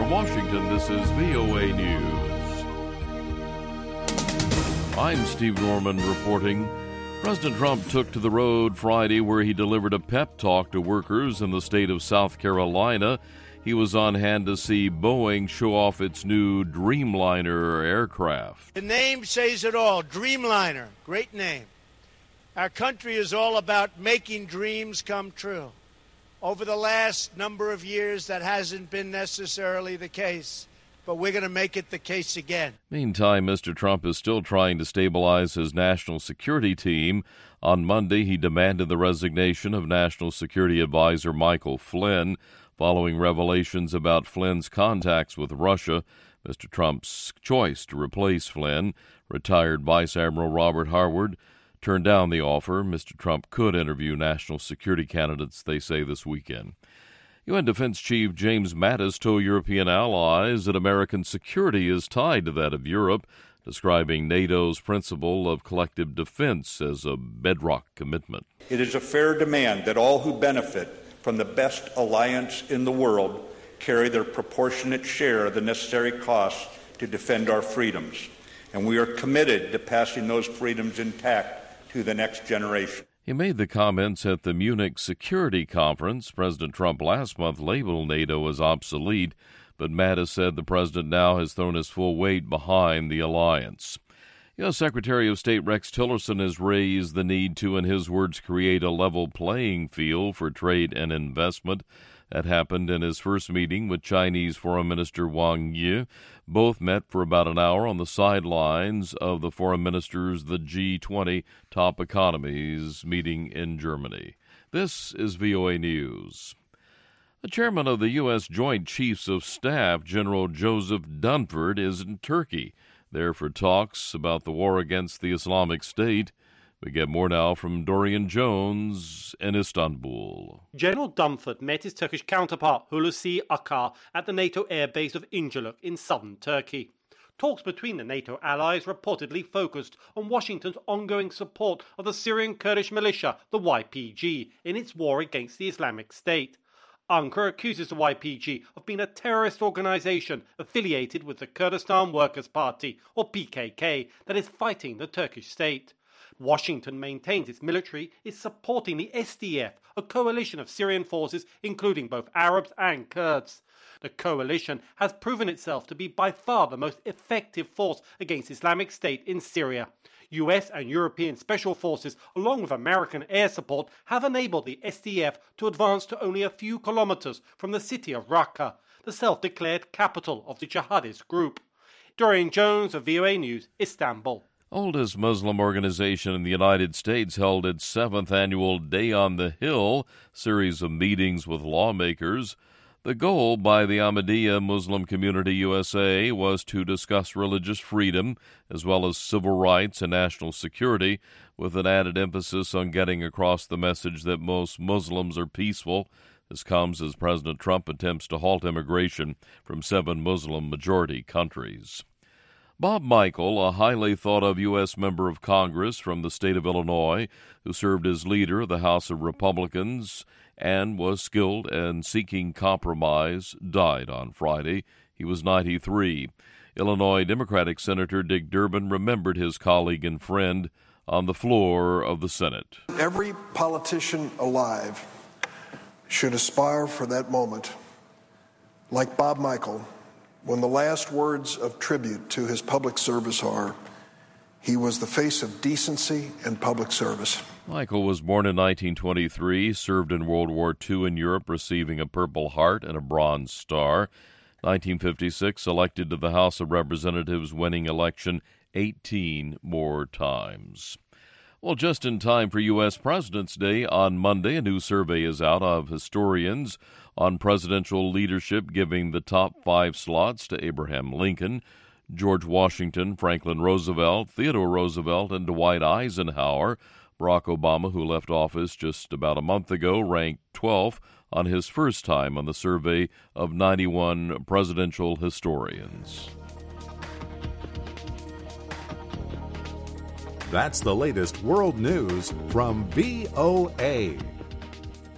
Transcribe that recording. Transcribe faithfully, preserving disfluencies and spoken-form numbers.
From Washington, this is V O A News. I'm Steve Norman reporting. President Trump took to the road Friday where he delivered a pep talk to workers in the state of South Carolina. He was on hand to see Boeing show off its new Dreamliner aircraft. The name says it all, Dreamliner, great name. Our country is all about making dreams come true. Over the last number of years, that hasn't been necessarily the case, but we're going to make it the case again. Meantime, Mister Trump is still trying to stabilize his national security team. On Monday, he demanded the resignation of National Security Advisor Michael Flynn following revelations about Flynn's contacts with Russia. Mister Trump's choice to replace Flynn, retired Vice Admiral Robert Harward, turned down the offer. Mister Trump could interview national security candidates, they say, this weekend. U N Defense Chief James Mattis told European allies that American security is tied to that of Europe, describing NATO's principle of collective defense as a bedrock commitment. It is a fair demand that all who benefit from the best alliance in the world carry their proportionate share of the necessary costs to defend our freedoms, and we are committed to passing those freedoms intact to the next generation. He made the comments at the Munich Security Conference. President Trump last month labeled NATO as obsolete, but Mattis said the president now has thrown his full weight behind the alliance. U S. Secretary of State Rex Tillerson has raised the need to, in his words, create a level playing field for trade and investment. That happened in his first meeting with Chinese Foreign Minister Wang Yi. Both met for about an hour on the sidelines of the foreign ministers' the G twenty top economies meeting in Germany. This is V O A News. The chairman of the U S. Joint Chiefs of Staff, General Joseph Dunford, is in Turkey, there for talks about the war against the Islamic State. We get more now from Dorian Jones in Istanbul. General Dunford met his Turkish counterpart Hulusi Akar at the NATO airbase of Incirlik in southern Turkey. Talks between the NATO allies reportedly focused on Washington's ongoing support of the Syrian Kurdish militia, the Y P G, in its war against the Islamic State. Ankara accuses the Y P G of being a terrorist organization affiliated with the Kurdistan Workers' Party, or P K K, that is fighting the Turkish state. Washington maintains its military is supporting the S D F, a coalition of Syrian forces including both Arabs and Kurds. The coalition has proven itself to be by far the most effective force against Islamic State in Syria. U S and European special forces, along with American air support, have enabled the S D F to advance to only a few kilometers from the city of Raqqa, the self-declared capital of the jihadist group. Dorian Jones of V O A News, Istanbul. Oldest Muslim organization in the United States held its seventh annual Day on the Hill series of meetings with lawmakers. The goal by the Ahmadiyya Muslim Community U S A was to discuss religious freedom as well as civil rights and national security, with an added emphasis on getting across the message that most Muslims are peaceful. This comes as President Trump attempts to halt immigration from seven Muslim-majority countries. Bob Michel, a highly thought-of U S member of Congress from the state of Illinois, who served as leader of the House of Republicans and was skilled in seeking compromise, died on Friday. He was ninety-three. Illinois Democratic Senator Dick Durbin remembered his colleague and friend on the floor of the Senate. Every politician alive should aspire for that moment, like Bob Michel, when the last words of tribute to his public service are, "He was the face of decency and public service." Michel was born in nineteen twenty-three, served in World War Two in Europe, receiving a Purple Heart and a Bronze Star. nineteen fifty-six, elected to the House of Representatives, winning election eighteen more times. Well, just in time for U S. President's Day on Monday, a new survey is out of historians on presidential leadership, giving the top five slots to Abraham Lincoln, George Washington, Franklin Roosevelt, Theodore Roosevelt, and Dwight Eisenhower. Barack Obama, who left office just about a month ago, ranked twelfth on his first time on the survey of ninety-one presidential historians. That's the latest world news from V O A.